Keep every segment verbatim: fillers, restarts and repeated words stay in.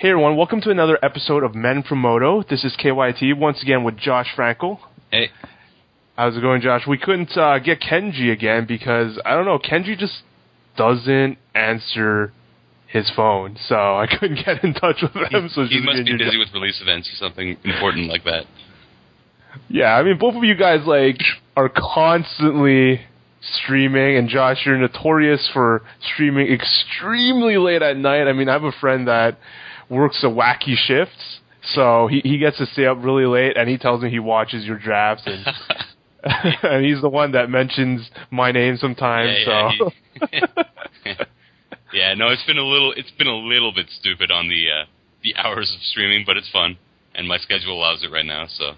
Hey everyone, welcome to another episode of Men from Moto. This is K Y T, once again with Josh Frankel. Hey. How's it going, Josh? We couldn't uh, get Kenji again because, I don't know, Kenji just doesn't answer his phone, so I couldn't get in touch with him. So he must be busy with release events or something important like that. Yeah, I mean, both of you guys, like, are constantly streaming, and Josh, you're notorious for streaming extremely late at night. I mean, I have a friend that works a wacky shifts, so he, he gets to stay up really late, and he tells me he watches your drafts, and and he's the one that mentions my name sometimes. Yeah, yeah, so he, yeah, no, it's been a little it's been a little bit stupid on the uh, the hours of streaming, but it's fun, and my schedule allows it right now. So.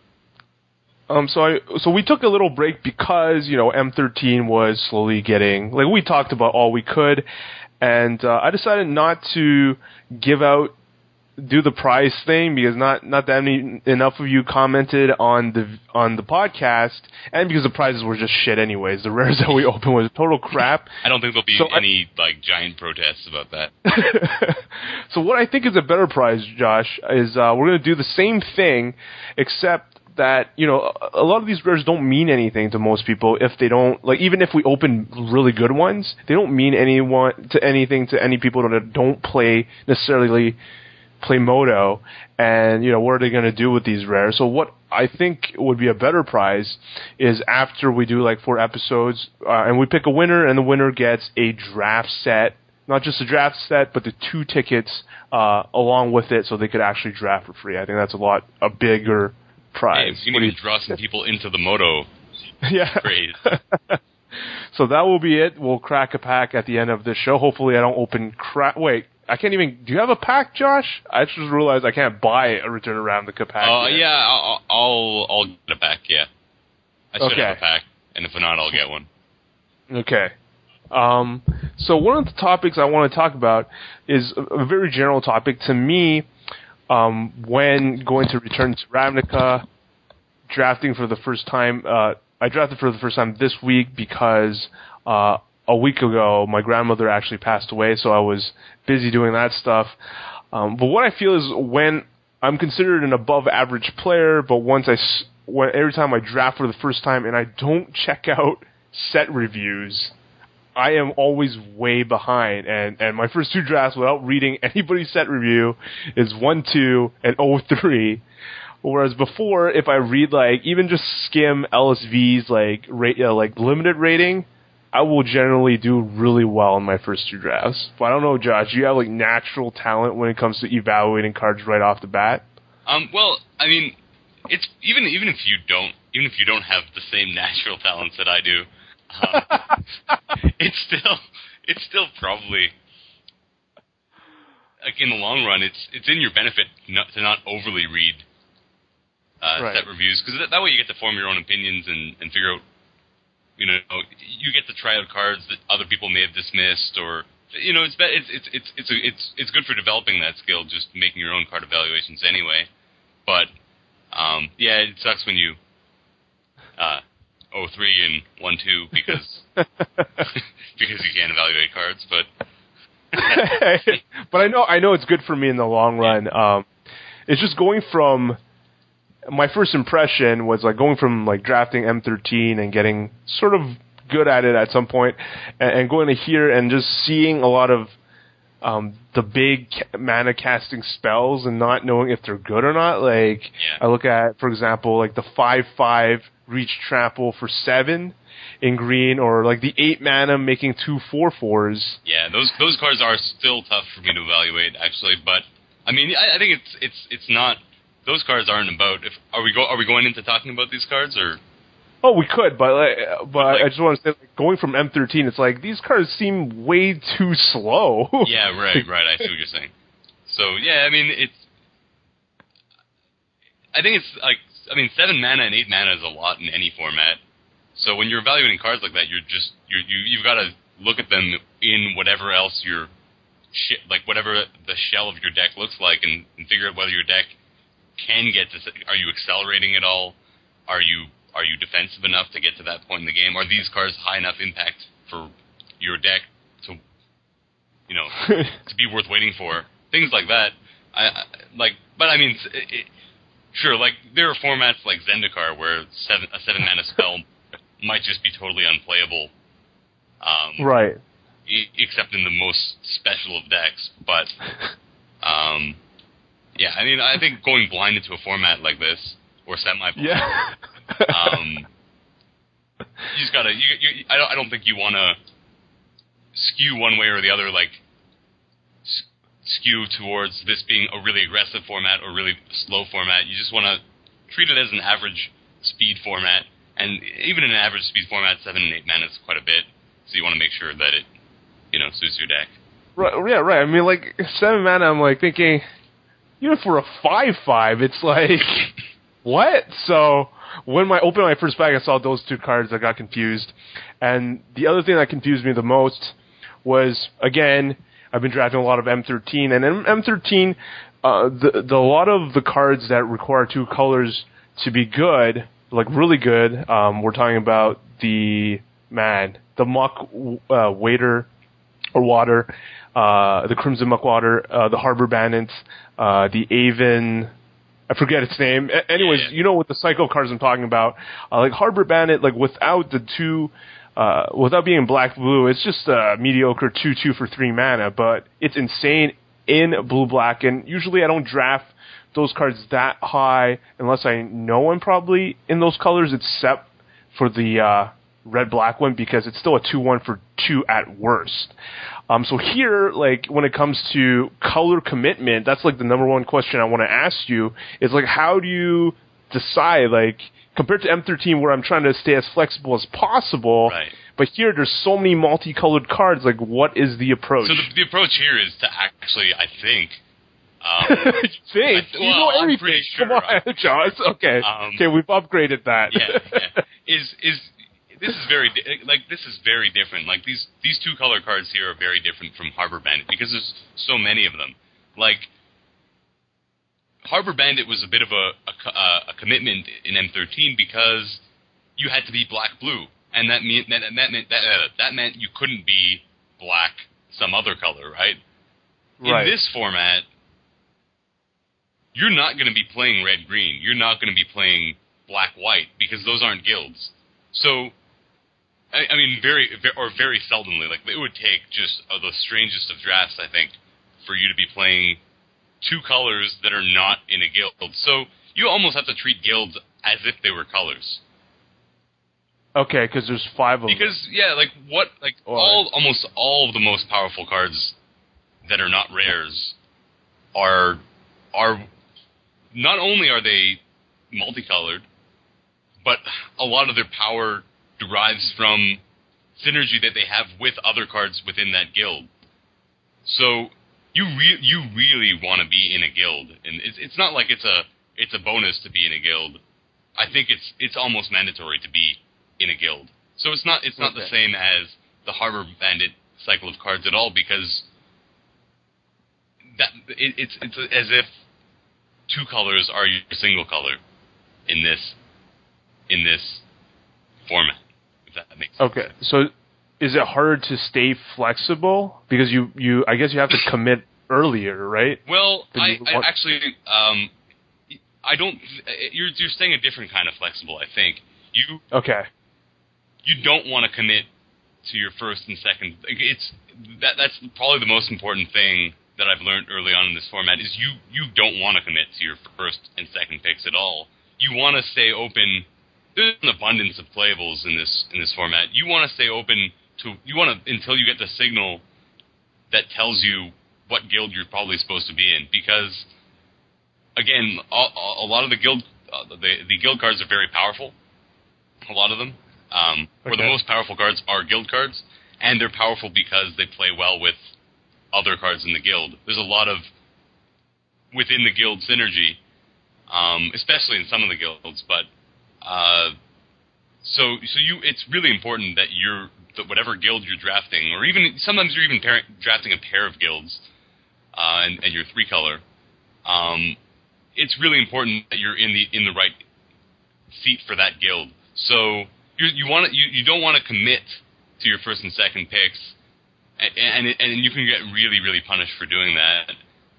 Um, so I, so we took a little break because, you know, M thirteen was slowly getting, like, we talked about all we could, and uh, I decided not to give out, do the prize thing because not, not that many, enough of you commented on the, on the podcast, and because the prizes were just shit anyways. The rares that we opened was total crap. I don't think there'll be so any, I, like, giant protests about that. So what I think is a better prize, Josh, is uh, we're going to do the same thing, except that, you know, a lot of these rares don't mean anything to most people if they don't, like, even if we open really good ones, they don't mean anyone to anything to any people that don't play, necessarily play Moto, and, you know, what are they going to do with these rares? So what I think would be a better prize is after we do, like, four episodes, uh, and we pick a winner, and the winner gets a draft set, not just a draft set, but the two tickets uh, along with it so they could actually draft for free. I think that's a lot, a bigger prize. Hey, you can even draw some people into the Moto yeah. craze. So that will be it. We'll crack a pack at the end of this show. Hopefully I don't open crack. Wait, I can't even... Do you have a pack, Josh? I just realized I can't buy a Return of Ravnica pack. Oh, uh, yet. yeah, I'll, I'll I'll get a pack, yeah. I should okay. have a pack, and if not, I'll get one. Okay. Um, so one of the topics I want to talk about is a, a very general topic. To me, Um, when going to Return to Ravnica, drafting for the first time, uh, I drafted for the first time this week because uh, a week ago my grandmother actually passed away, so I was busy doing that stuff. Um, but what I feel is when I'm considered an above-average player, but once I, when, every time I draft for the first time and I don't check out set reviews, I am always way behind, and, and my first two drafts without reading anybody's set review is one two and oh three, whereas before, if I read, like, even just skim L S V's, like, rate, uh, like limited rating, I will generally do really well in my first two drafts. But I don't know, Josh, do you have, like, natural talent when it comes to evaluating cards right off the bat? Um, well, I mean, it's, even, even if you don't, even if you don't have the same natural talents that I do, Um, it's still, it's still probably, like, in the long run, it's it's in your benefit not, to not overly read uh, right. set reviews, because that, that way you get to form your own opinions and, and figure out, you know, you get to try out cards that other people may have dismissed, or, you know, it's it's it's it's it's a, it's, it's good for developing that skill, just making your own card evaluations anyway. But um, yeah, it sucks when you. Uh, oh three and one two because because you can't evaluate cards, but but I know I know it's good for me in the long run. Um, it's just going from my first impression was like going from like drafting M thirteen and getting sort of good at it at some point, and, and going to here and just seeing a lot of um, the big mana casting spells and not knowing if they're good or not. Like yeah. I look at, for example, like the five five reach trample for seven in green, or like the eight mana making two four fours. Yeah, those those cards are still tough for me to evaluate, actually. But I mean, I, I think it's it's it's not. Those cards aren't about. If are we go are we going into talking about these cards or? Oh, we could, but like, but like, I just want to say, like, going from M thirteen, it's like these cards seem way too slow. Yeah, right, right. I see what you're saying. So yeah, I mean it's. I think it's like. I mean, seven mana and eight mana is a lot in any format. So when you're evaluating cards like that, you're just you're, you you've got to look at them in whatever else your sh- like whatever the shell of your deck looks like, and, and figure out whether your deck can get to. Are you accelerating at all? Are you are you defensive enough to get to that point in the game? Are these cards high enough impact for your deck to you know to be worth waiting for? Things like that. I, I like, but I mean, it, it, sure, like there are formats like Zendikar where seven, a seven mana spell might just be totally unplayable. Um, right. E- except in the most special of decks, but um, yeah, I mean, I think going blind into a format like this or semi-blind, yeah. um, you just gotta. You, you, I don't. I don't think you want to skew one way or the other, like s- skew towards this being a really aggressive format or really slow format. You just want to treat it as an average speed format, and even in an average speed format, seven and eight mana is quite a bit. So you want to make sure that it, you know, suits your deck. Right, yeah, right. I mean, like, seven mana, I'm, like, thinking, even for a five five, it's like, what? So, when I opened my first pack, I saw those two cards, I got confused. And the other thing that confused me the most was, again, I've been drafting a lot of M thirteen, and in M thirteen, uh, the, the, a lot of the cards that require two colors to be good, like, really good, um, we're talking about the, man, the Muck uh, Waiter, or Water, uh, the Crimson Muckwater, uh, the Harbor Bandits, uh, the Aven, I forget its name. A- anyways, yeah, yeah. You know what the cycle cards I'm talking about. Uh, like Harbor Bandit, like without the two, uh, without being black-blue, it's just a mediocre two two for three mana, but it's insane in blue-black, and usually I don't draft those cards that high unless I know I'm probably in those colors, except for the, uh, red-black one, because it's still a two one for two at worst. Um, so here, like, when it comes to color commitment, that's, like, the number one question I want to ask you, is, like, how do you decide, like, compared to M thirteen, where I'm trying to stay as flexible as possible, right. But here, there's so many multicolored cards, like, what is the approach? So the, the approach here is to actually, I think... Um, you think? I, well, you know I'm everything. pretty sure. Come on, Josh. Okay. Um, okay, we've upgraded that. yeah, yeah. Is... is This is very di- like this is very different. Like these these two color cards here are very different from Harbor Bandit because there's so many of them. Like Harbor Bandit was a bit of a a, a commitment in M thirteen because you had to be black blue, and that meant that that meant that, uh, that meant you couldn't be black some other color, right? Right. In this format, you're not going to be playing red green. You're not going to be playing black white because those aren't guilds. So. I mean, very, or very seldomly. Like, it would take just uh, the strangest of drafts, I think, for you to be playing two colors that are not in a guild. So, you almost have to treat guilds as if they were colors. Okay, because there's five of them. Because, yeah, like, what, like, Or, all, almost all of the most powerful cards that are not rares are, are, not only are they multicolored, but a lot of their power derives from synergy that they have with other cards within that guild. So you re- you really want to be in a guild, and it's it's not like it's a it's a bonus to be in a guild. I think it's it's almost mandatory to be in a guild. So it's not it's not okay. the same as the Harbor Bandit cycle of cards at all, because that it, it's it's as if two colors are your single color in this in this format. That makes sense. Okay, so is it harder to stay flexible because you, you I guess you have to commit earlier, right? Well, I, I want- actually um, I don't. You're you're staying a different kind of flexible. I think you okay. You don't want to commit to your first and second. It's that that's probably the most important thing that I've learned early on in this format is you you don't want to commit to your first and second picks at all. You want to stay open. There's an abundance of playables in this in this format. You want to stay open to you want to until you get the signal that tells you what guild you're probably supposed to be in. Because again, a, a lot of the guild uh, the the guild cards are very powerful. A lot of them, um, okay. or the most powerful cards are guild cards, and they're powerful because they play well with other cards in the guild. There's a lot of within the guild synergy, um, especially in some of the guilds, but. Uh, so, so you, it's really important that you're, that whatever guild you're drafting, or even, sometimes you're even pair, drafting a pair of guilds, uh, and, and you're three color, um, it's really important that you're in the, in the right seat for that guild. So, you, you want to, you, you don't want to commit to your first and second picks, and, and, and you can get really, really punished for doing that.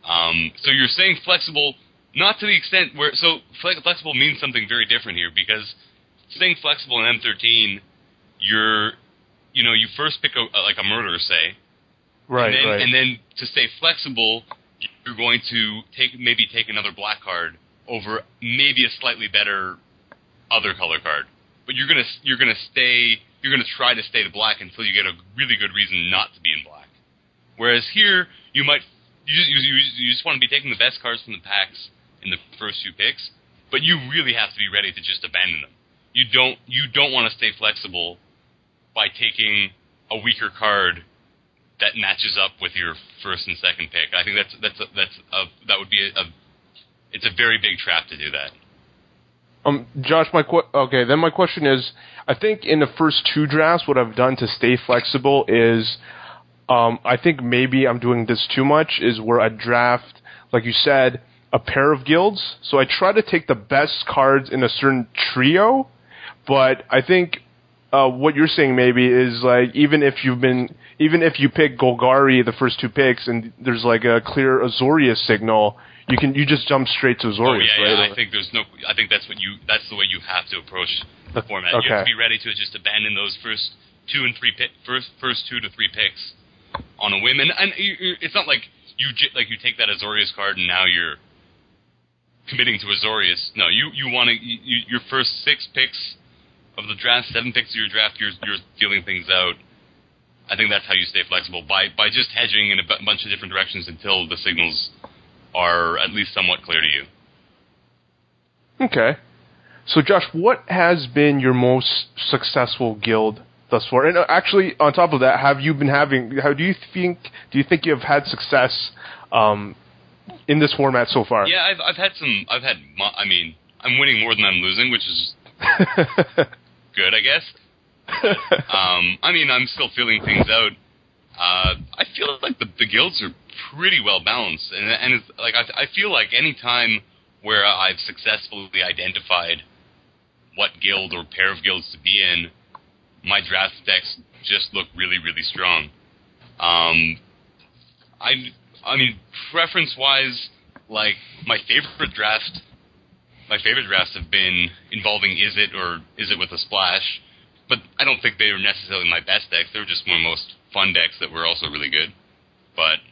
Um, so you're saying flexible, not to the extent where... So flexible means something very different here, because staying flexible in M thirteen, you're... You know, you first pick a, like a murderer, say. Right, and then, right. And then to stay flexible, you're going to take maybe take another black card over maybe a slightly better other color card. But you're gonna you're gonna stay you're gonna try to stay to black until you get a really good reason not to be in black. Whereas here, you might you you you, you just want to be taking the best cards from the packs in the first few picks, but you really have to be ready to just abandon them. You don't you don't want to stay flexible by taking a weaker card that matches up with your first and second pick. I think that's that's a, that's a, that would be a, a it's a very big trap to do that. Um, Josh, my qu- okay. Then my question is, I think in the first two drafts, what I've done to stay flexible is, um, I think maybe I'm doing this too much. Is where I draft, like you said, a pair of guilds. So I try to take the best cards in a certain trio, but I think. Uh, what you're saying maybe is like even if you've been even if you pick Golgari the first two picks and there's like a clear Azorius signal, you can you just jump straight to Azorius. Oh yeah, right? yeah. I think there's no. I think that's what you. That's the way you have to approach the format. Okay. You have to be ready to just abandon those first two and three pick, first first two to three picks on a whim. And, and you, it's not like you like you take that Azorius card and now you're committing to Azorius. No, you you want to you, your first six picks. Of the draft, seven picks of your draft, you're, you're feeling things out. I think that's how you stay flexible, by by just hedging in a b- bunch of different directions until the signals are at least somewhat clear to you. Okay. So, Josh, what has been your most successful guild thus far? And uh, actually, on top of that, have you been having? How do you think? Do you think you have had success um, in this format so far? Yeah, I've I've had some. I've had. I mean, I'm winning more than I'm losing, which is. Good, I guess. um, I mean, I'm still feeling things out. Uh, I feel like the, the guilds are pretty well balanced, and and it's, like I, I feel like any time where I've successfully identified what guild or pair of guilds to be in, my draft decks just look really, really strong. Um, I I mean, preference wise, like my favorite draft. My favorite drafts have been involving Izzet or Izzet with a splash, but I don't think they were necessarily my best decks. They were just my most fun decks that were also really good. But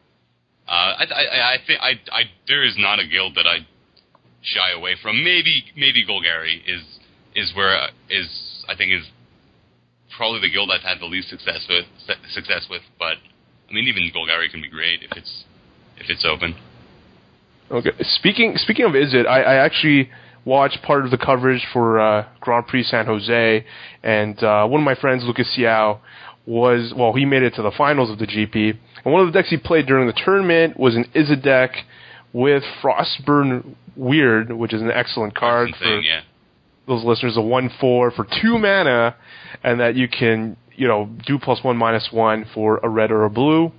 uh, I, I, I think I, I, there is not a guild that I shy away from. Maybe, maybe Golgari is is where uh, is I think is probably the guild I've had the least success with. Success with, but I mean, even Golgari can be great if it's if it's open. Okay. Speaking speaking of Izzet, I, I actually watched part of the coverage for uh, Grand Prix San Jose, and uh, one of my friends, Lucas Yao, was well, he made it to the finals of the G P, and one of the decks he played during the tournament was an Izzet deck with Frostburn Weird, which is an excellent card That's for insane, yeah. those listeners. A one four for two mana, and that you can you know do plus one minus one for a red or a blue.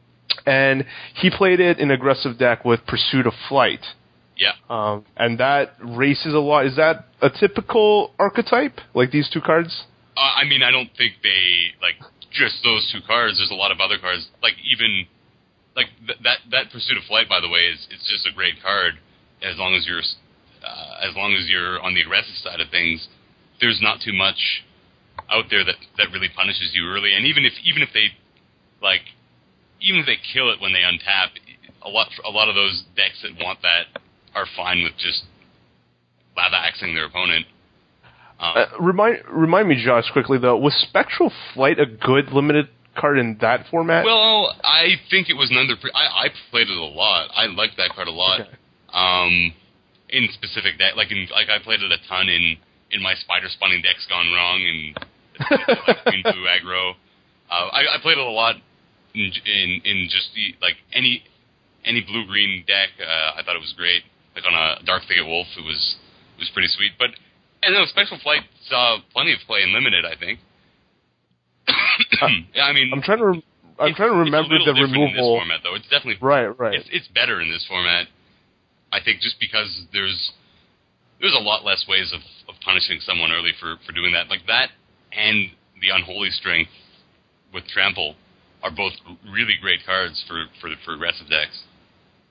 And he played it in aggressive deck with Pursuit of Flight. Yeah. Um, and that races a lot. Is that a typical archetype, like these two cards? Uh, I mean, I don't think they, like, just those two cards. There's a lot of other cards. Like, even, like, th- that that Pursuit of Flight, by the way, is it's just a great card as long as you're, uh, as long as you're on the aggressive side of things. There's not too much out there that, that really punishes you early. And even if, even if they, like... Even if they kill it when they untap, a lot a lot of those decks that want that are fine with just lava-axing their opponent. Um, uh, remind remind me, Josh, quickly though, was Spectral Flight a good limited card in that format? well, I think it was an under. I, I played it a lot. I liked that card a lot. Okay. Um, in specific deck, like in like I played it a ton in, in my Spider Spawning decks gone wrong and like green blue aggro. Uh, I, I played it a lot. In, in in just the, like any any blue green deck, uh, I thought it was great. Like on a Dark Thicket Wolf, it was it was pretty sweet. But and no, Spectral Flight saw plenty of play in limited. I think. yeah, I mean, I'm trying to re- I'm trying to remember it's a the removal. In this removal. format, though, it's definitely right, right. It's, it's better in this format. I think just because there's there's a lot less ways of, of punishing someone early for, for doing that. Like that and the Unholy Strength with Trample are both really great cards for, for, for aggressive decks.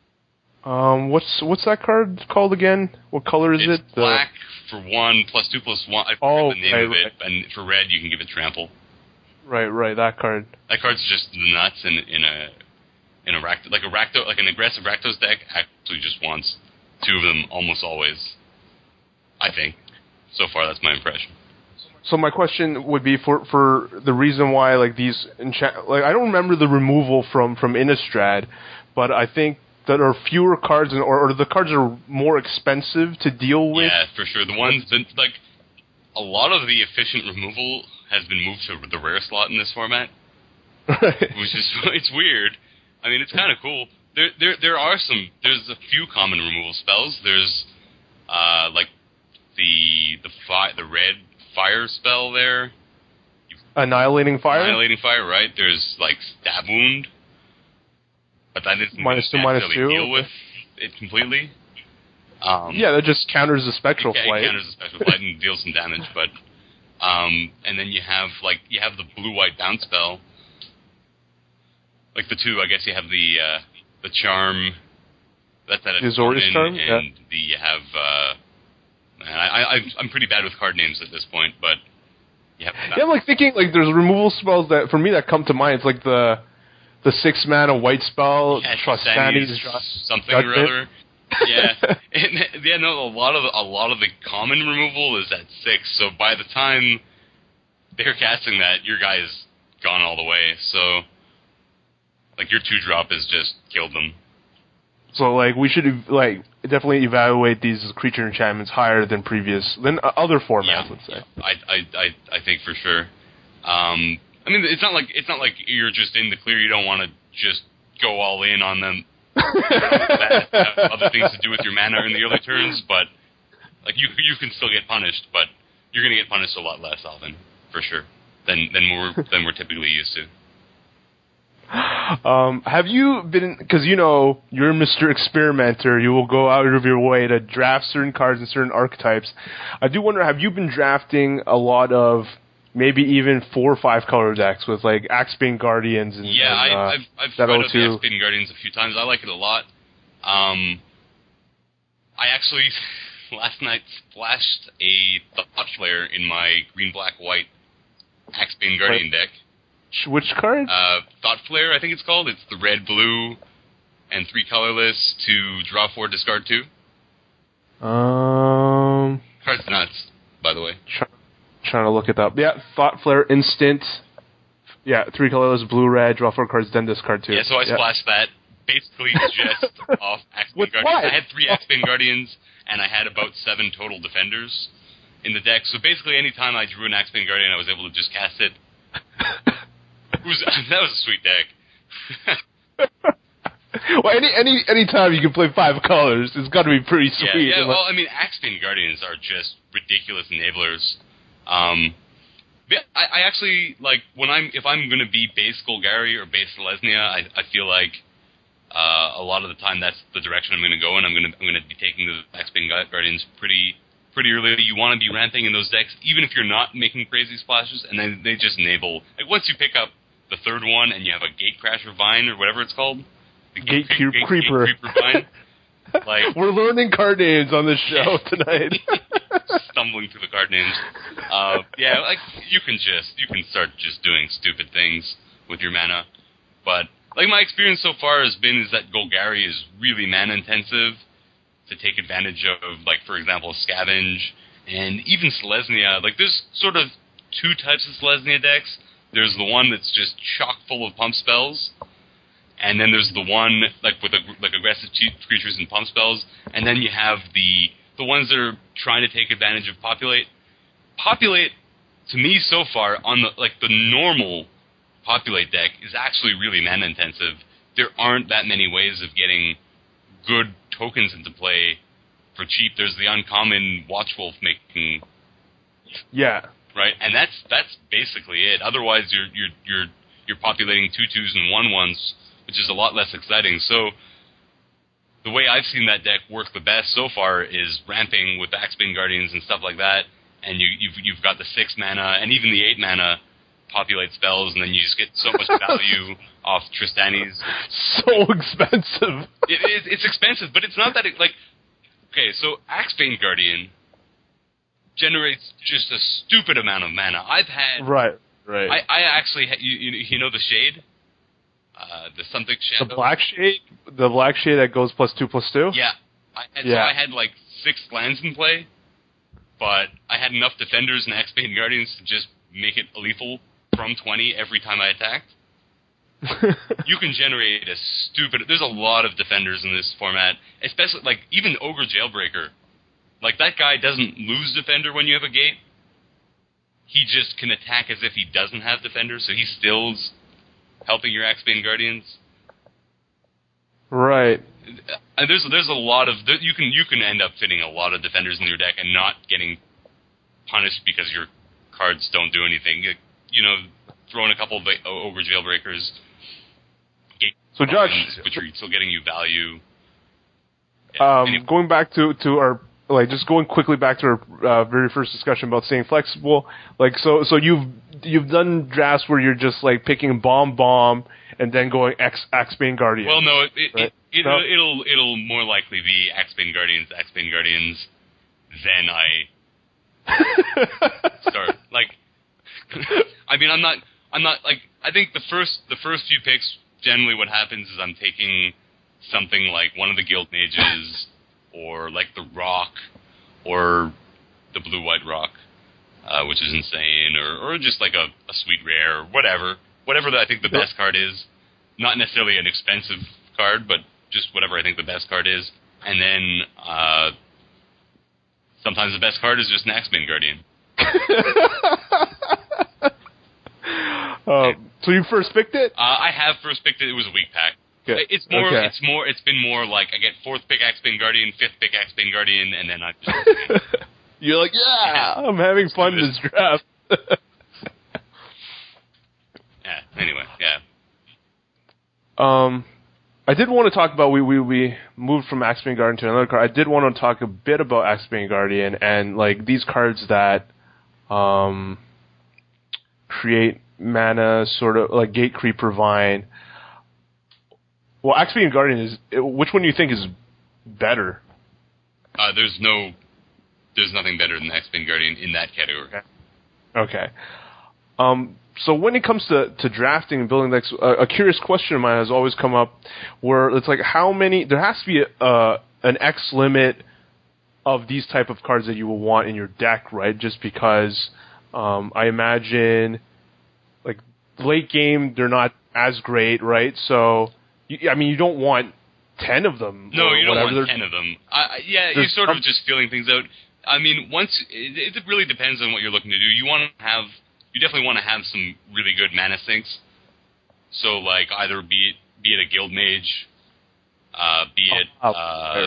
Um, what's what's that card called again? What color is it's it? black the... for one, plus two, plus one. I forget oh, the name right, of it. right. And for red, you can give it trample. Right, right, that card. That card's just nuts in in a in a Rakdos, like a Rakdos, like an aggressive Rakdos deck actually just wants two of them almost always. I think. So far, that's my impression. So my question would be for for the reason why like these enchant like I don't remember the removal from from Innistrad, but I think that there are fewer cards and, or, or the cards are more expensive to deal with. Yeah, for sure. The ones that like a lot of the efficient removal has been moved to the rare slot in this format, which is it's weird. I mean, it's kind of cool. There there there are some. There's a few common removal spells. There's uh like the the fi- the red fire spell there. Annihilating fire? Annihilating fire, right. There's, like, Stab Wound. But that doesn't minus two, minus two. deal with it completely. Um, yeah, that just counters the Spectral it, Flight. It counters the Spectral Flight and deals some damage, but... Um, and then you have, like, you have the blue-white bounce spell. Like, the two, I guess you have the, uh, the Charm... That's at a Azorius Charm? And yeah. the, you have, uh... I, I, I'm pretty bad with card names at this point, but you have yeah, I'm like thinking like there's removal spells that for me that come to mind. It's like the the six mana white spell, yeah, Trostani's something or other. Yeah, and, yeah, no, a lot of a lot of the common removal is at six. So by the time they're casting that, your guy is gone all the way. So like your two drop has just killed them. So, like, we should, like, definitely evaluate these creature enchantments higher than previous, than other formats, yeah, let's say. I, I, I, I think for sure. Um, I mean, it's not like it's not like you're just in the clear. You don't want to just go all in on them. that have other things to do with your mana in the early turns, but like you, you can still get punished, but you're going to get punished a lot less often, for sure, than than we're than we're typically used to. Um, have you been, because you know, you're Mister Experimenter, you will go out of your way to draft certain cards and certain archetypes. I do wonder, have you been drafting a lot of maybe even four or five color decks with like Axebane Guardians and yeah, and, uh, I, I've I've tried out the Axebane Guardians a few times. I like it a lot. Um, I actually last night splashed a Thought Flare in my green black white Axebane Guardian deck. Which card? Uh, Thought Flare, I think it's called. It's the red, blue, and three colorless to draw four, discard two. Um, Card's nuts, by the way. Try, trying to look it up. Yeah, Thought Flare, instant. Yeah, three colorless, blue, red, draw four cards, then discard two. Yeah, so I yeah. splashed that basically just off Axebane With Guardians. what? I had three Axebane Guardians, and I had about seven total defenders in the deck. So basically, any time I drew an Axebane Guardian, I was able to just cast it. It was, that was a sweet deck. Well, any any any time you can play five colors, it's got to be pretty yeah, sweet. Yeah, well, I mean, Axebane Guardians are just ridiculous enablers. Um, I, I actually like when I'm if I'm going to be base Golgari or base Selesnya, I, I feel like uh, a lot of the time that's the direction I'm going to go in. I'm going to I'm going to be taking the Axebane Guardians pretty pretty early. You want to be ramping in those decks, even if you're not making crazy splashes, and then they just enable. Like once you pick up the third one and you have a Gatecrasher Vine or whatever it's called, the Gate, gate, cre- gate, Creeper. Gate Creeper Vine. Like we're learning card names on this show tonight. Stumbling through the card names. Uh, yeah, like you can just you can start just doing stupid things with your mana, but like my experience so far has been is that Golgari is really mana intensive to take advantage of, like for example, Scavenge and even Selesnya. Like there's sort of two types of Selesnya decks. There's the one that's just chock full of pump spells, and then there's the one like with like aggressive cheap creatures and pump spells, and then you have the the ones that are trying to take advantage of Populate. Populate, to me so far, on the like the normal Populate deck is actually really mana intensive. There aren't that many ways of getting good tokens into play for cheap. There's the uncommon Watchwolf making. Yeah. Right, and that's that's basically it. Otherwise, you're you're you're you're populating two twos and one ones, which is a lot less exciting. So, the way I've seen that deck work the best so far is ramping with Axebane Guardians and stuff like that. And you you've you've got the six mana and even the eight mana populate spells, and then you just get so much value off Tristani's. So expensive. It is. It's expensive, but it's not that it, like. Okay, so Axebane Guardian generates just a stupid amount of mana. I've had right, right. I, I actually ha- you, you you know the shade, uh, the something shadow. The black shade, the black shade that goes plus two plus two. Yeah, I, and yeah. So I had like six lands in play, but I had enough defenders and Axebane Guardians to just make it lethal from twenty every time I attacked. You can generate a stupid... There's a lot of defenders in this format, especially, like, even Ogre Jailbreaker. Like, that guy doesn't lose defender when you have a gate. He just can attack as if he doesn't have defenders, so he still's helping your Axebane Guardians. Right. And there's there's a lot of... You can you can end up fitting a lot of defenders in your deck and not getting punished because your cards don't do anything. You know, throwing a couple of Ogre Jailbreakers... So, Josh, which are still getting you value. Yeah, um, anyway. Going back to, to our, like, just going quickly back to our uh, very first discussion about staying flexible. Like, so, so you've you've done drafts where you're just like picking bomb bomb and then going X Axebane Guardian. Well, no, it, it, right? it, no? it'll, it'll it'll more likely be Axebane Guardians, Axebane Guardians. Then I start like. I mean, I'm not. I'm not like. I think the first the first few picks. Generally what happens is I'm taking something like one of the Guild Mages, or like the Rock, or the Blue-White Rock, uh, which is insane, or, or just like a, a sweet rare, or whatever. Whatever that I think the best card is. Not necessarily an expensive card, but just whatever I think the best card is. And then uh, sometimes the best card is just an Axebane Guardian. uh, so you first picked it? Uh, I have first picked it. It was a weak pack. Okay. It's more. Okay. It's more. It's been more like I get fourth pick Axebane Guardian, fifth pick Axebane Guardian, and then I. Just, You're like, yeah, I'm having fun in this draft. yeah. Anyway, yeah. Um, I did want to talk about we we we moved from Axebane Guardian to another card. I did want to talk a bit about Axebane Guardian and like these cards that, um, create mana, sort of like Gate Creeper Vine. Well, Axebane Guardian is... Which one do you think is better? Uh, there's no... There's nothing better than Axebane Guardian in that category. Okay. okay. Um, so when it comes to, to drafting and building decks, a, a curious question of mine has always come up where it's like how many... There has to be a, uh, an X limit of these type of cards that you will want in your deck, right? Just because um, I imagine... Like, late game, they're not as great, right? So... I mean, you don't want ten of them. No, you don't want They're, ten of them. Uh, yeah, you're sort of just feeling things out. I mean, once it, it really depends on what you're looking to do. You want to have, you definitely want to have some really good mana sinks. So, like, either be it be it a Guild Mage, uh, be it oh, oh, uh,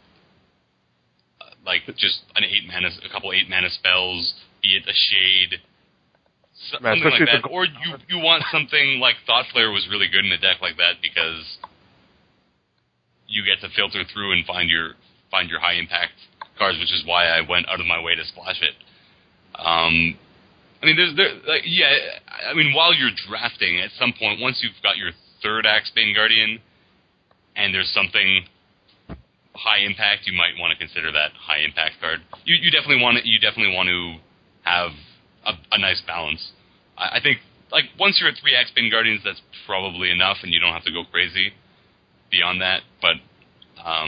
like just an eight mana, a couple eight mana spells, be it a Shade. Something like that, or you, you want something like Thought Flare was really good in a deck like that because you get to filter through and find your find your high impact cards, which is why I went out of my way to splash it. Um, I mean, there's there like yeah, I mean, while you're drafting, at some point, once you've got your third Axebane Guardian, and there's something high impact, you might want to consider that high impact card. You you definitely want to, you definitely want to have A, a nice balance. I, I think, like, once you're at three Axebane Guardians, that's probably enough, and you don't have to go crazy beyond that, but, um...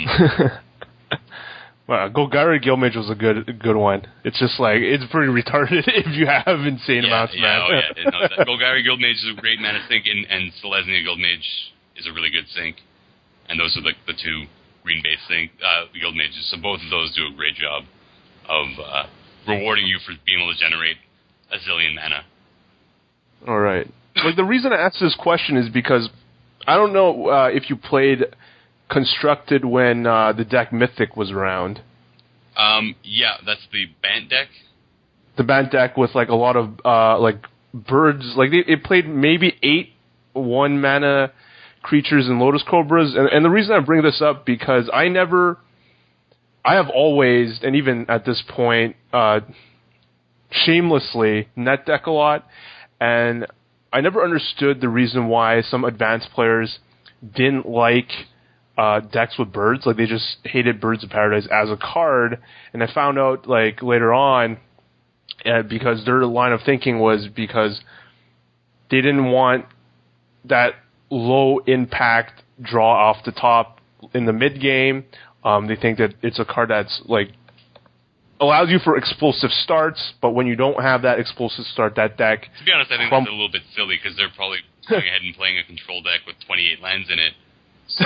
well, Golgari Guildmage was a good good one. It's just, like, it's pretty retarded if you have insane yeah, amounts of yeah, mana. Oh, yeah, no, that Golgari Guildmage is a great mana sink, and, and Selesnya Guildmage is a really good sink, and those are, like, the two green-based sink, uh, Guildmages, so both of those do a great job of, uh, rewarding you for being able to generate a zillion mana. All right. Like the reason I asked this question is because I don't know uh, if you played Constructed when uh, the deck Mythic was around. Um, yeah, that's the Bant deck. The Bant deck with like a lot of uh, like birds. Like they, it played maybe eight one mana creatures and Lotus Cobras, and, and the reason I bring this up because I never, I have always, and even at this point. Uh, shamelessly net deck a lot, and I never understood the reason why some advanced players didn't like uh, decks with birds. Like, they just hated Birds of Paradise as a card, and I found out, like, later on, uh, because their line of thinking was because they didn't want that low-impact draw off the top in the mid-game. Um, they think that it's a card that's, like, allows you for explosive starts, but when you don't have that explosive start, that deck... To be honest, I think crum- that's a little bit silly, because they're probably going ahead and playing a control deck with twenty-eight lands in it. So,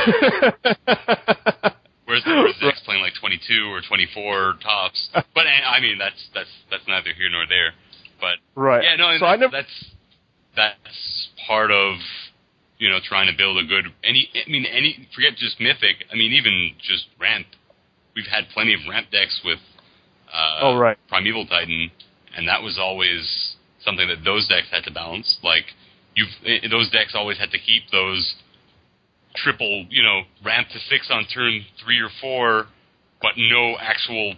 whereas the deck's playing like twenty-two or twenty-four tops. But, I mean, that's that's that's neither here nor there. But, right. yeah, no, so that's, I never- that's, that's part of, you know, trying to build a good... Any, I mean, any forget just Mythic, I mean, even just Ramp. We've had plenty of Ramp decks with Uh, oh, right. Primeval Titan, and that was always something that those decks had to balance. Like, you've those decks always had to keep those triple, you know, ramp to six on turn three or four, but no actual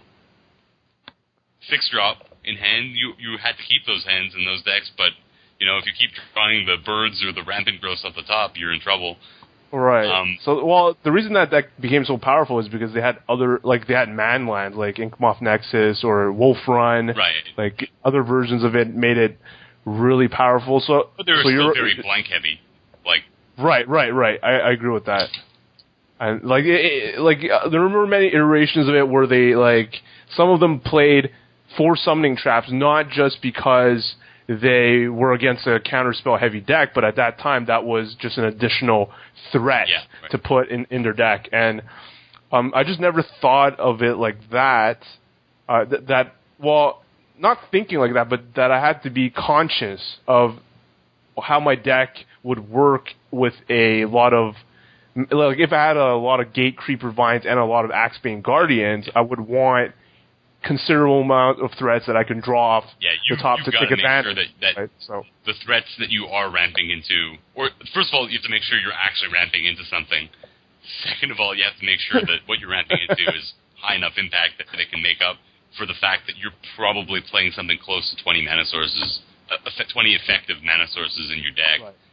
six drop in hand. You you had to keep those hands in those decks, but, you know, if you keep drawing the birds or the rampant growths off the top, you're in trouble. Right. Um, so, well, the reason that deck became so powerful is because they had other, like, they had man lands, like Inkmoth Nexus or Wolf Run. Right. Like, other versions of it made it really powerful. So, but they were so still very blank heavy. Like, right, right, right. I, I agree with that. And, like, it, it, like, uh, there were many iterations of it where they, like, some of them played four summoning traps, not just because they were against a counterspell heavy deck, but at that time that was just an additional threat yeah, right. to put in, in their deck. And um, I just never thought of it like that, uh, th- that, well, not thinking like that, but that I had to be conscious of how my deck would work with a lot of, like, if I had a lot of Gate Creeper Vines and a lot of Axebane Guardians, I would want considerable amount of threats that I can draw off yeah, you, the top to take make advantage. Sure that, that right? So the threats that you are ramping into, or first of all, you have to make sure you're actually ramping into something. Second of all, you have to make sure that what you're ramping into is high enough impact that it can make up for the fact that you're probably playing something close to twenty mana sources, uh, twenty effective mana sources in your deck. Right.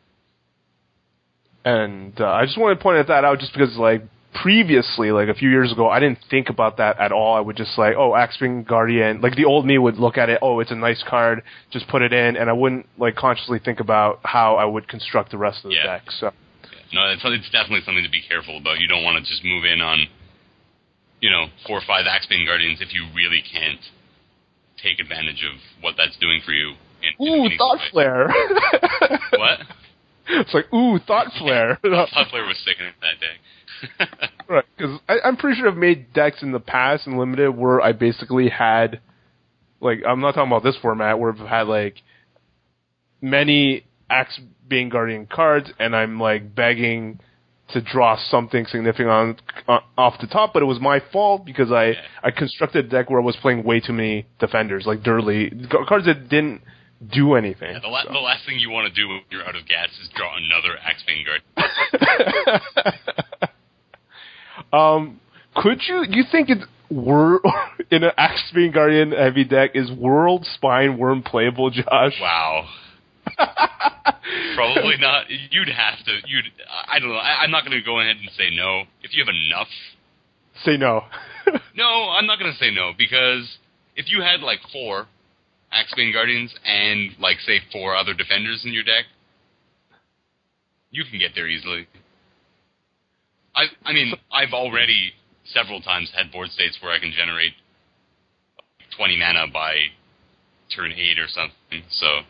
And uh, I just wanted to point that out just because, like, previously, like a few years ago, I didn't think about that at all. I would just like, oh, Axebane Guardian. Like, the old me would look at it, oh, it's a nice card, just put it in, and I wouldn't, like, consciously think about how I would construct the rest of the yeah. deck. So, no, it's, it's definitely something to be careful about. You don't want to just move in on, you know, four or five Axebane Guardians if you really can't take advantage of what that's doing for you. In, ooh, in Thought Flare. What? It's like, ooh, Thought Flare. Thought Flare was sick in that deck. Right, because I'm pretty sure I've made decks in the past in Limited where I basically had, like, I'm not talking about this format, where I've had, like, many Axebane Guardian cards, and I'm, like, begging to draw something significant on, on, off the top, but it was my fault because I, yeah. I constructed a deck where I was playing way too many defenders, like Durley, cards that didn't do anything. Yeah, the, la- so. the last thing you want to do when you're out of gas is draw another Axebane Guardian. Um, could you, you think it's wor- in an Axebane Guardian heavy deck, is World Spine Worm playable, Josh? Wow. Probably not. You'd have to, you'd, I don't know, I, I'm not going to go ahead and say no. If you have enough. Say no. No, I'm not going to say no, because if you had, like, four Axebane Guardians and, like, say, four other defenders in your deck, you can get there easily. I I mean, I've already several times had board states where I can generate twenty mana by turn eight or something, so...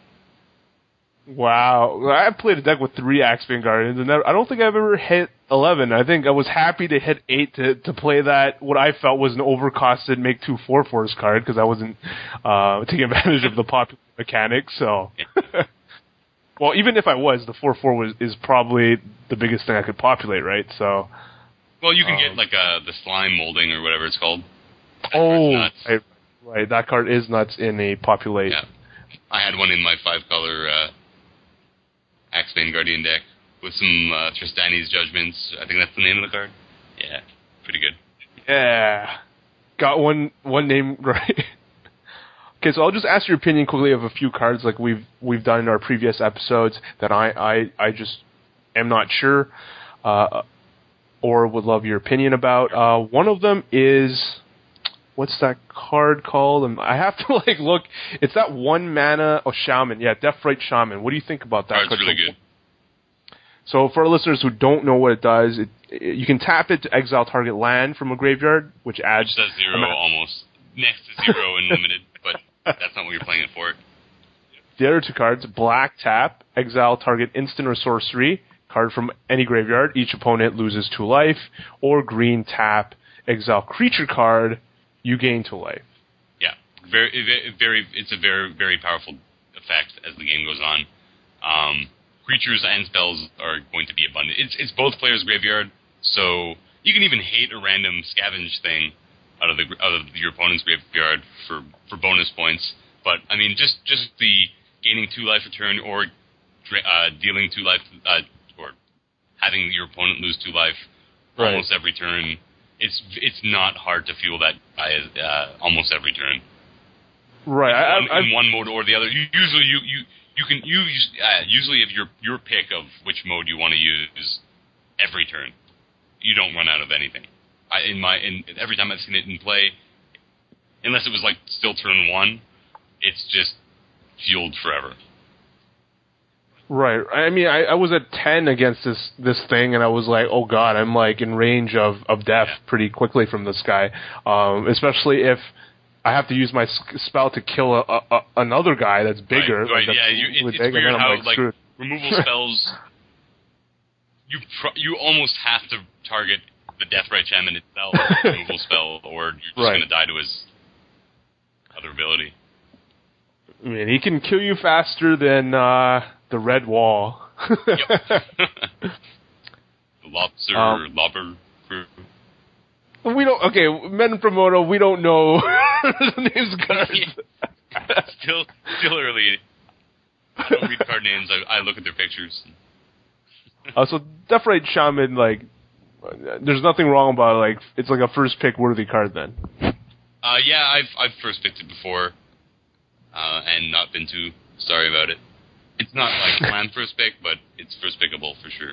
Wow. I played a deck with three Axebane Guardians, and I don't think I've ever hit eleven. I think I was happy to hit eight to, to play that, what I felt was an overcosted make two four fours card, because I wasn't uh, taking advantage of the popular mechanics, so... Yeah. Well, even if I was, the four four was is probably the biggest thing I could populate, right? So, well, you can um, get like a, the slime molding or whatever it's called. That oh, right, right, that card is nuts in a populate. Yeah, I had one in my five color uh, Axebane Guardian deck with some uh, Tristani's Judgments. I think that's the name of the card. Yeah, pretty good. Yeah, got one one name right. Okay, so I'll just ask your opinion quickly of a few cards like we've we've done in our previous episodes that I I, I just am not sure uh, or would love your opinion about. Uh, one of them is, what's that card called? And I have to like look. It's that one mana. Oh, Shaman. Yeah, Deathrite Shaman. What do you think about that? Card's really good. So for our listeners who don't know what it does, it, it, you can tap it to exile target land from a graveyard, which adds... Which does zero almost. Next to zero in limited, but that's not what you're playing it for. The other two cards, black tap, exile target instant or sorcery, card from any graveyard, each opponent loses two life, or green tap, exile creature card, you gain two life. Yeah, very, very. It's a very, very powerful effect as the game goes on. Um... Creatures and spells are going to be abundant. It's it's both players' graveyard, so you can even hate a random scavenge thing out of the out of your opponent's graveyard for, for bonus points. But I mean, just just the gaining two life return or uh, dealing two life uh, or having your opponent lose two life right. almost every turn. It's it's not hard to fuel that guy uh, almost every turn. Right. In, I, one, in one mode or the other. You, usually you. you You can use uh, usually if your your pick of which mode you want to use every turn. You don't run out of anything. I, in my in every time I've seen it in play, unless it was like still turn one, it's just fueled forever. Right. I mean, I, I was at ten against this this thing, and I was like, oh god, I'm like in range of of death yeah. pretty quickly from this guy, um, especially if I have to use my spell to kill a, a, a, another guy that's bigger. Right, right. Like that's yeah, you, it, really it's big, weird how, like, like, removal spells, you pr- you almost have to target the Deathrite Shaman itself as a removal spell, or you're just right. going to die to his other ability. I mean, he can kill you faster than uh, the Red Wall. Yep. The Lobster, um, Lobber crew. We don't. Okay, Men from Moto. We don't know the names of cards. Yeah. Still, still early. I don't read card names. I, I look at their pictures. uh, so Deathrite Shaman, like, there's nothing wrong about it. Like, it's like a first pick worthy card. Then. Uh, yeah, I've I've first picked it before, uh, and not been too sorry about it. It's not like planned first pick, but it's first pickable for sure.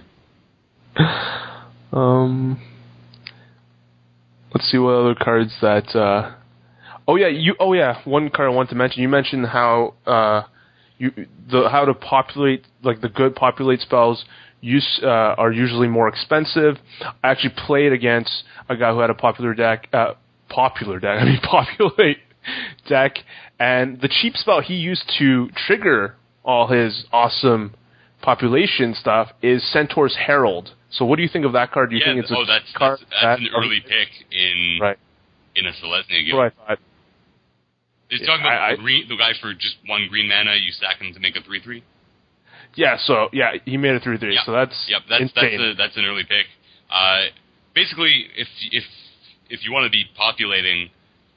Um. Let's see what other cards that. Uh, oh yeah, you. Oh yeah, one card I want to mention. You mentioned how uh, you the how to populate like the good populate spells use uh, are usually more expensive. I actually played against a guy who had a popular deck. Uh, popular deck. I mean populate deck, and the cheap spell he used to trigger all his awesome population stuff is Centaur's Herald. So what do you think of that card? Do you yeah, think it's a oh, that's, card that's, that's an early pick in right. in a Selesnya game. What I thought. You're talking about I, I, the, green, the guy for just one green mana, you stack him to make a three three? Yeah, so, yeah, he made a three three, yep. so that's Yep, that's, insane. that's, a, that's an early pick. Uh, basically, if if if you want to be populating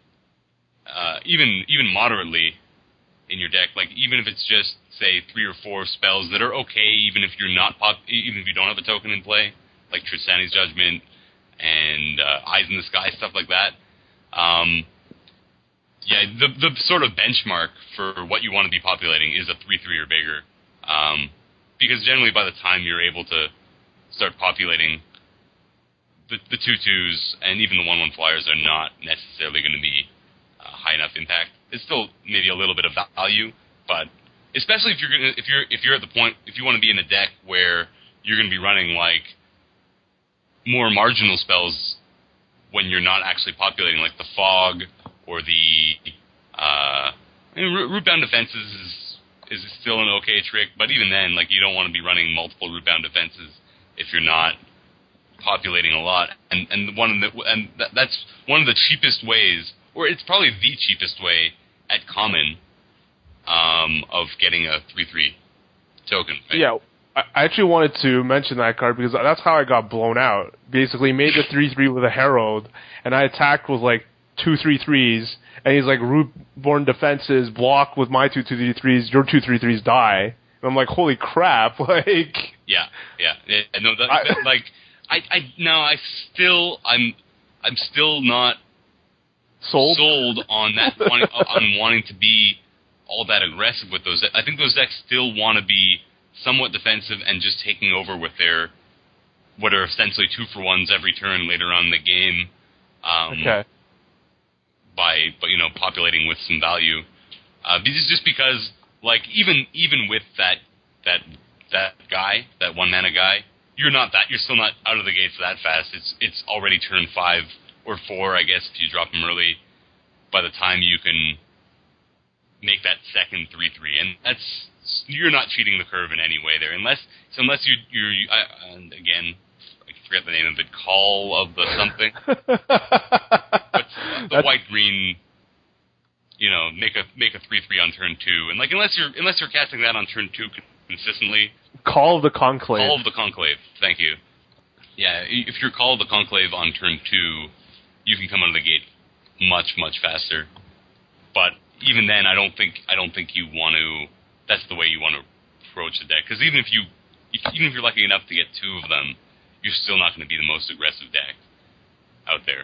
uh, even even moderately in your deck, like even if it's just say three or four spells that are okay, even if you're not pop, even if you don't have a token in play, like Tristani's Judgment and uh, Eyes in the Sky, stuff like that. Um, yeah, the the sort of benchmark for what you want to be populating is a three three or bigger, um, because generally by the time you're able to start populating, the the two twos and even the one one flyers are not necessarily going to be uh, high enough impact. It's still maybe a little bit of value, but especially if you're gonna if you're if you're at the point if you want to be in a deck where you're going to be running like more marginal spells when you're not actually populating, like the Fog or the uh, I mean, Rootbound Defenses is is still an okay trick, but even then, like you don't want to be running multiple Rootbound Defenses if you're not populating a lot. And and one of the and that, that's one of the cheapest ways, or it's probably the cheapest way at common um, of getting a three three token. Right? Yeah, I actually wanted to mention that card because that's how I got blown out. Basically, made the three three with a Herald, and I attacked with like two three threes, and he's like Rootborn Defenses, block with my two two three threes, your two three threes die. And I'm like, holy crap! Like, yeah, yeah, yeah no, that, I, that, like, I, I, no, I still, I'm, I'm still not sold sold on that wanting, on wanting to be all that aggressive with those. I think those decks still want to be somewhat defensive and just taking over with their what are essentially two for ones every turn later on in the game. Um, okay. By but you know populating with some value. Uh, this is just because like even even with that that that guy that one mana guy, you're not that you're still not out of the gates that fast. It's it's already turn five or four, I guess, if you drop him early. By the time you can make that second three three, and that's you're not cheating the curve in any way there, unless so unless you you're you, I, and again I forget the name of it, Call of the something. But the that's... white green, you know, make a make a three three on turn two, and like unless you're unless you're casting that on turn two consistently. Call of the Conclave. Call of the Conclave. Thank you. Yeah, if you're Call of the Conclave on turn two, you can come out of the gate much much faster. But even then, I don't think I don't think you want to. That's the way you want to approach the deck. Because even if you, even if you're lucky enough to get two of them, you're still not going to be the most aggressive deck out there.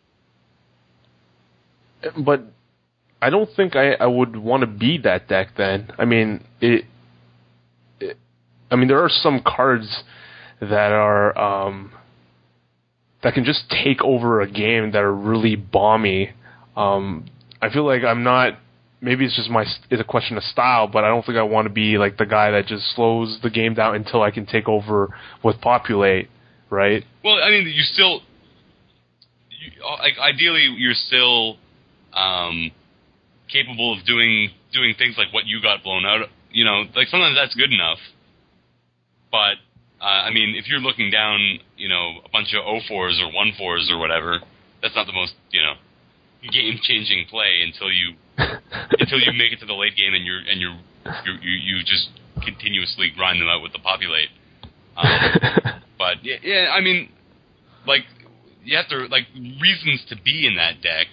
But I don't think I, I would want to be that deck then. I mean, it, it. I mean, there are some cards that are um, that can just take over a game that are really bomby. Um, I feel like I'm not. Maybe it's just my. It's a question of style, but I don't think I want to be like the guy that just slows the game down until I can take over with Populate, right? Well, I mean, you still. You, like ideally, you're still um, capable of doing doing things like what you got blown out. You know, like sometimes that's good enough. But uh, I mean, if you're looking down, you know, a bunch of oh fours or one fours or whatever, that's not the most, you know, game-changing play until you until you make it to the late game and you're and you're, you're you you just continuously grind them out with the Populate. Um, but yeah, yeah, I mean, like you have to like reasons to be in that deck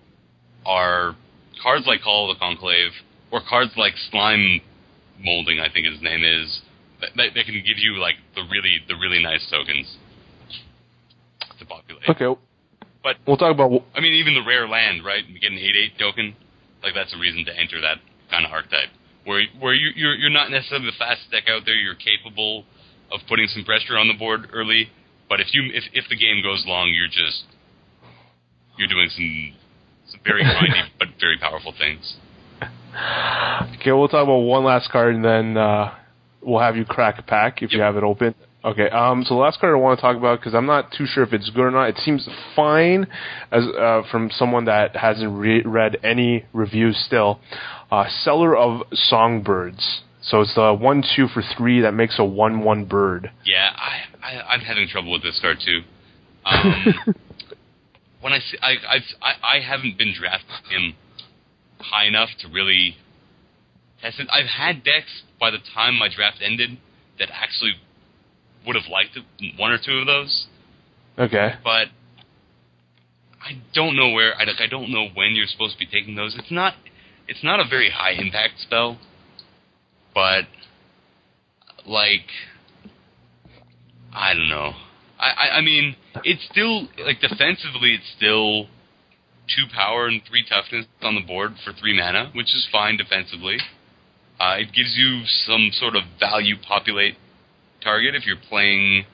are cards like Call of the Conclave or cards like Slime Molding, I think his name is. That, that can give you like the really the really nice tokens to populate. Okay, but we'll talk about. I mean, even the rare land, right? You get an eight eight token, like that's a reason to enter that kind of archetype. Where where you, you're you're not necessarily the fastest deck out there. You're capable of putting some pressure on the board early, but if you if if the game goes long, you're just you're doing some some very grindy but very powerful things. Okay, we'll talk about one last card and then. Uh, We'll have you crack a pack if yep. you have it open. Okay, um, so the last card I want to talk about, because I'm not too sure if it's good or not, it seems fine as uh, from someone that hasn't re- read any reviews still. Uh, Seller of Songbirds. So it's the one two for three that makes a one one bird. Yeah, I, I, I'm having trouble with this card too. Um, when I, see, I, I, I haven't been drafting him high enough to really... I've had decks by the time my draft ended that actually would have liked it, one or two of those. Okay. But I don't know where. I, like, I don't know when you're supposed to be taking those. It's not. It's not a very high impact spell, but like I don't know. I, I, I mean, it's still like defensively, it's still two power and three toughness on the board for three mana, which is fine defensively. Uh, it gives you some sort of value populate target if you're playing...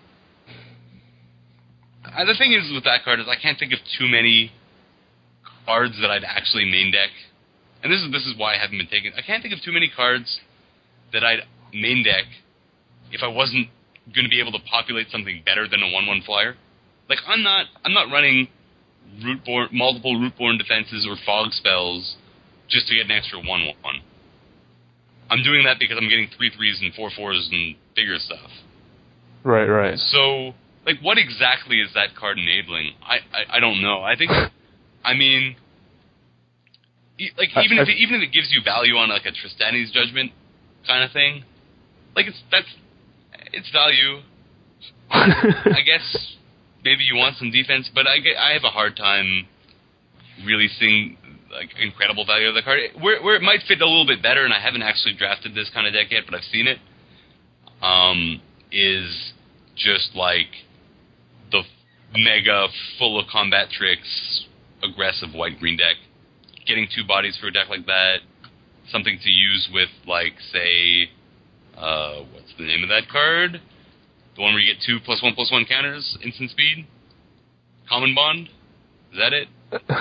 Uh, the thing is with that card is I can't think of too many cards that I'd actually main deck. And this is this is why I haven't been taking... I can't think of too many cards that I'd main deck if I wasn't going to be able to populate something better than a one one flyer. Like, I'm not I'm not running root-born, multiple root-born defenses or fog spells just to get an extra one one. I'm doing that because I'm getting three threes and four fours and bigger stuff. Right, right. So, like, what exactly is that card enabling? I, I, I don't know. I think, I mean, e- like even I, if it, even if it gives you value on like a Tristani's Judgment kind of thing, like it's that's it's value. I guess maybe you want some defense, but I get, I have a hard time really seeing like incredible value of the card. Where where it might fit a little bit better, and I haven't actually drafted this kind of deck yet, but I've seen it. Um, is just like the mega full of combat tricks aggressive white-green deck. Getting two bodies for a deck like that, something to use with, like, say, uh, what's the name of that card? The one where you get two plus one plus one counters, instant speed? Common Bond? Is that it?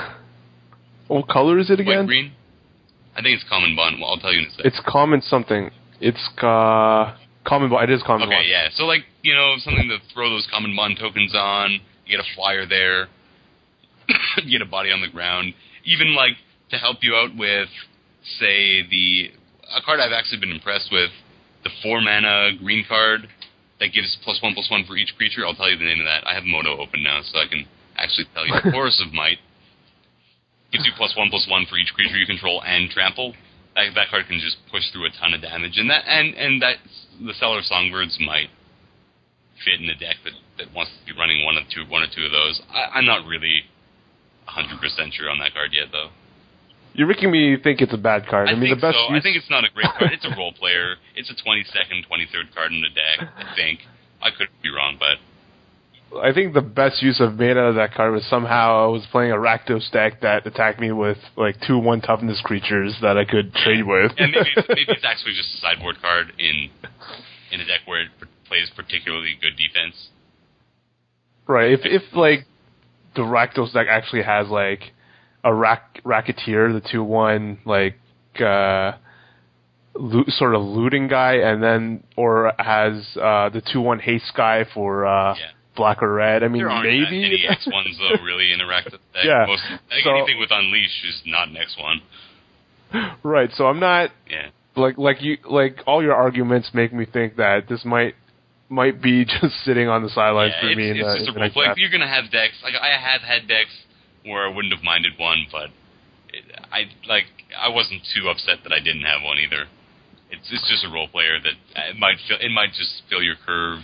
What color is it again? White-green? I think it's Common Bond. Well, I'll tell you in a second. It's common something. It's, uh, Common Bond. It is Common okay, Bond. Okay, yeah. So, like, you know, something to throw those Common Bond tokens on. You get a flyer there. You get a body on the ground. Even, like, to help you out with, say, the... A card I've actually been impressed with, the four-mana green card that gives plus one plus one for each creature. I'll tell you the name of that. I have Moto open now, so I can actually tell you. Chorus of Might gives you plus one plus one for each creature you control and trample. That, that card can just push through a ton of damage. And that and, and that the Stellar Songbirds might fit in a deck that, that wants to be running one of two one or two of those. I, I'm not really one hundred percent sure on that card yet, though. You're making me think it's a bad card. I, I mean, think the best. so. Use... I think it's not a great card. It's a role player. It's a twenty-second, twenty-third card in the deck, I think. I could be wrong, but... I think the best use I've made out of that card was somehow I was playing a Rakdos deck that attacked me with, like, two one toughness creatures that I could trade with. And maybe it's, maybe it's actually just a sideboard card in in a deck where it plays particularly good defense. Right. If, if like, the Rakdos deck actually has, like, a rack, Racketeer, the two one, like, uh, lo- sort of looting guy, and then, or has uh, the two one haste guy for uh, yeah. black or red. I mean, there aren't maybe. any X ones, though, really, in a Rakdos deck. Yeah. Most, like, so, anything with Unleash is not an X one. Right, so I'm not... Yeah. Like, like you, like all your arguments make me think that this might might be just sitting on the sidelines yeah, for it's, me. In it's the, just in a the role play. You're going to have decks. Like, I have had decks where I wouldn't have minded one, but it, I like I wasn't too upset that I didn't have one either. It's it's just a role player that it might feel, it might just fill your curve,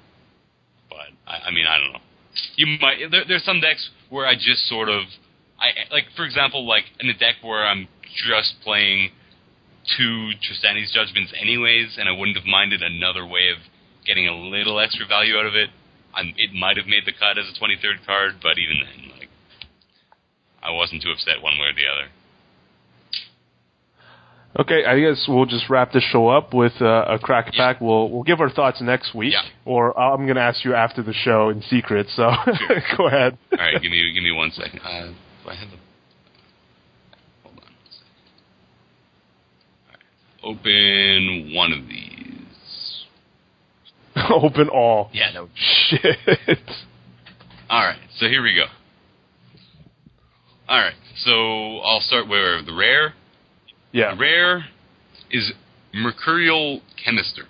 but I, I mean I don't know. You might there, there's some decks where I just sort of I like for example like in a deck where I'm just playing two Tristani's Judgments anyways, and I wouldn't have minded another way of getting a little extra value out of it. I'm, it might have made the cut as a twenty-third card, but even then, like, I wasn't too upset one way or the other. Okay, I guess we'll just wrap this show up with uh, a crack yeah. pack. We'll we'll give our thoughts next week, yeah. or I'm going to ask you after the show in secret. So sure. Go ahead. All right, give me give me one second. Uh, do I have a Open one of these. Open all. Yeah, no. Shit. Alright, so here we go. Alright, so I'll start with the rare. Yeah. The rare is Mercurial Chemister.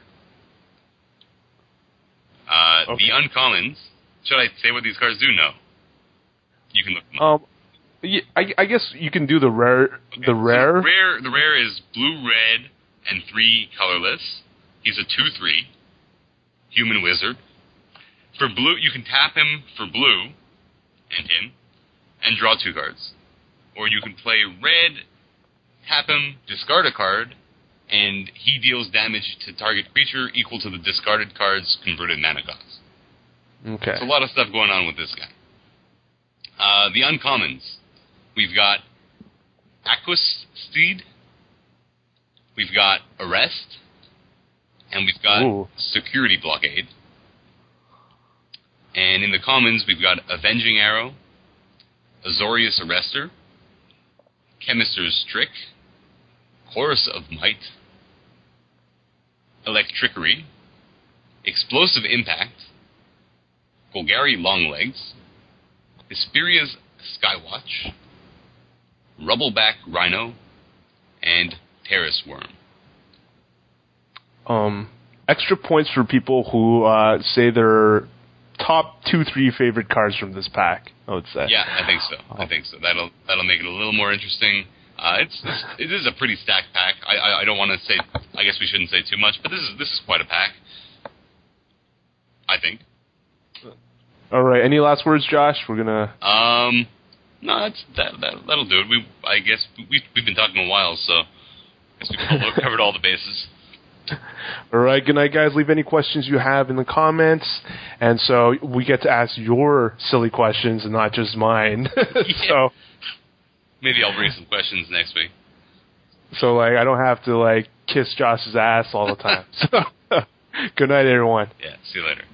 Uh, okay. The uncommons. Should I say what these cards do? No. You can look them up. Um, yeah, I, I guess you can do the rare. Okay, the rare. So the rare. The rare is blue, red, and three colorless. He's a two three human wizard. For blue, you can tap him for blue, and him, and draw two cards. Or you can play red, tap him, discard a card, and he deals damage to target creature equal to the discarded card's converted mana cost. Okay. There's a lot of stuff going on with this guy. Uh, the uncommons. We've got Aquas Steed. We've got Arrest, and we've got Ooh. Security Blockade. And in the commons, we've got Avenging Arrow, Azorius Arrestor, Chemister's Trick, Chorus of Might, Electrickery, Explosive Impact, Golgari Longlegs, Hesperia's Skywatch, Rubbleback Rhino, and Terrace Worm. Um, extra points for people who uh, say their top two, three favorite cards from this pack. I would say. Yeah, I think so. I think so. That'll that'll make it a little more interesting. Uh, it's, it's it is a pretty stacked pack. I I, I don't want to say. I guess we shouldn't say too much, but this is this is quite a pack. I think. All right. Any last words, Josh? We're gonna. Um, no, that's that, that that'll do it. We I guess we we've been talking a while, so I guess we've covered all the bases. All right, good night, guys. Leave any questions you have in the comments, and so we get to ask your silly questions and not just mine. Yeah. So maybe I'll bring some questions next week. So like I don't have to like kiss Josh's ass all the time. So good night, everyone. Yeah. See you later.